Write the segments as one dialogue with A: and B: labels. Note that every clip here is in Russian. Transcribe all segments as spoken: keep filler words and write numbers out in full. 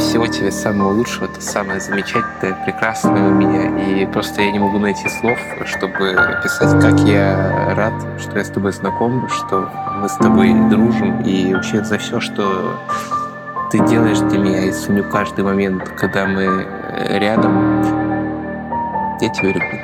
A: всего тебе самого лучшего, ты самое замечательное, прекрасное у меня. И просто я не могу найти слов, чтобы описать, как я рад, что я с тобой знаком, что мы с тобой дружим. И вообще за все, что ты делаешь для меня, и ценю каждый момент, когда мы рядом. Я тебя люблю.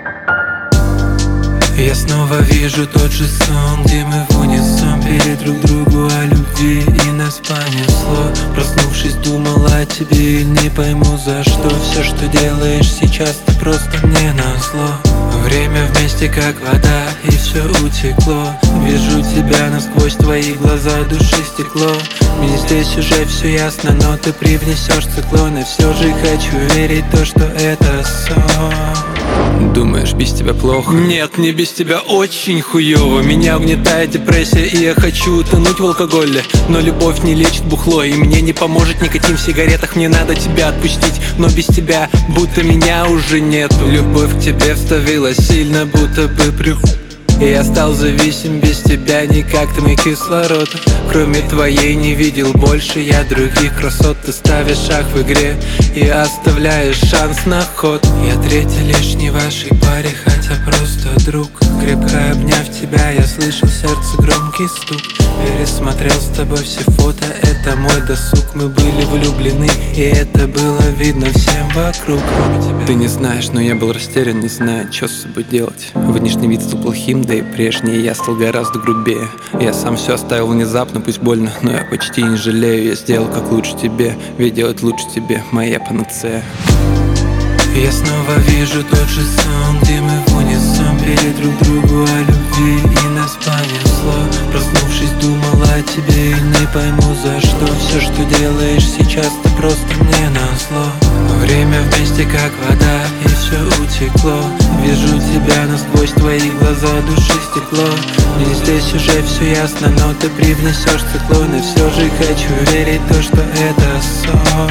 B: Я снова вижу тот же сон, где мы в унисон пели друг другу о любви, и нас понесло. Проснувшись, думал о тебе и не пойму за что. Все, что делаешь сейчас, ты просто мне назло. Время вместе как вода, и все утекло. Вижу тебя насквозь, твои глаза, души стекло. Мне здесь уже все ясно, но ты привнесешь циклон. И все же хочу верить в то, что это сон.
C: Думаешь, без тебя плохо?
B: Нет, мне без тебя очень хуёво. Меня угнетает депрессия, и я хочу утонуть в алкоголе. Но любовь не лечит бухло, и мне не поможет никотин в сигаретах. Мне надо тебя отпустить, но без тебя будто меня уже нету. Любовь к тебе вставилась сильно, будто бы прю. И я стал зависим, без тебя никак, ты мой кислород. Кроме твоей не видел больше я других красот. Ты ставишь шаг в игре и оставляешь шанс на ход. Я третий лишний в вашей паре, хотя просто друг. Крепко обняв тебя, я слышал сердце громкий стук. Пересмотрел с тобой все фото, это мой досуг. Мы были влюблены, и это было видно всем вокруг.
C: Ты не знаешь, но я был растерян, не зная, что с собой делать. Внешний вид стал плохим, да и прежний я стал гораздо грубее. Я сам все оставил внезапно, пусть больно, но я почти не жалею. Я сделал как лучше тебе, ведь делать лучше тебе моя панацея.
B: Я снова вижу тот же сон, где мы в унисон пели друг другу о любви, и нас понесло. Проснувшись, думал о тебе и не пойму за что. Все, что делаешь сейчас, ты просто мне назло. Время вместе как вода, и все утекло. Вижу тебя насквозь, твои глаза, души стекло. Мне здесь уже все ясно, но ты привнесешь циклон. И все же хочу верить в то, что это сон.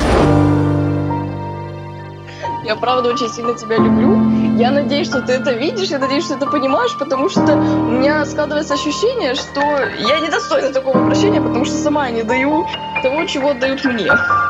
D: Я правда очень сильно тебя люблю. Я надеюсь, что ты это видишь, я надеюсь, что ты это понимаешь, потому что у меня складывается ощущение, что я недостойна такого прощения, потому что сама не даю того, чего дают мне.